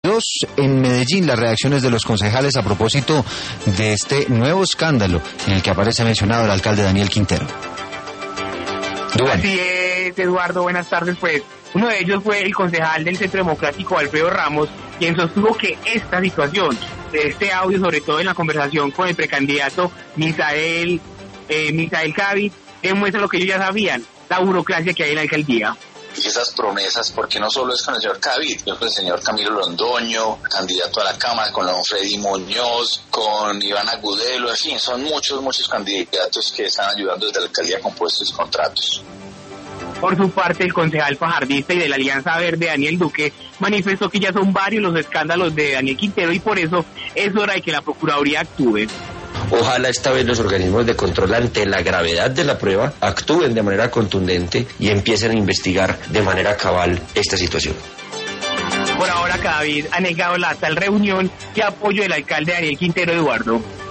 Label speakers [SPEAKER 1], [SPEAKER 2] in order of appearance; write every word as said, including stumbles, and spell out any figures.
[SPEAKER 1] En Medellín, las reacciones de los concejales a propósito de este nuevo escándalo en el que aparece mencionado el alcalde Daniel Quintero.
[SPEAKER 2] Duván. Así es, Eduardo, buenas tardes. Pues uno de ellos fue el concejal del Centro Democrático, Alfredo Ramos, quien sostuvo que esta situación, de este audio, sobre todo en la conversación con el precandidato Misael, eh, Misael Cadavid, demuestra lo que ellos ya sabían, la burocracia que hay en la alcaldía.
[SPEAKER 3] Y esas promesas, porque no solo es con el señor Cadavid, con el señor Camilo Londoño, candidato a la Cámara, con don Freddy Muñoz, con Iván Agudelo, en fin, son muchos, muchos candidatos que están ayudando desde la alcaldía con puestos y contratos.
[SPEAKER 2] Por su parte, el concejal fajardista y de la Alianza Verde, Daniel Duque, manifestó que ya son varios los escándalos de Daniel Quintero y por eso es hora de que la Procuraduría actúe.
[SPEAKER 4] Ojalá esta vez los organismos de control, ante la gravedad de la prueba, actúen de manera contundente y empiecen a investigar de manera cabal esta situación.
[SPEAKER 2] Por ahora, Cadavid ha negado la tal reunión y apoyo del alcalde Daniel Quintero, Eduardo.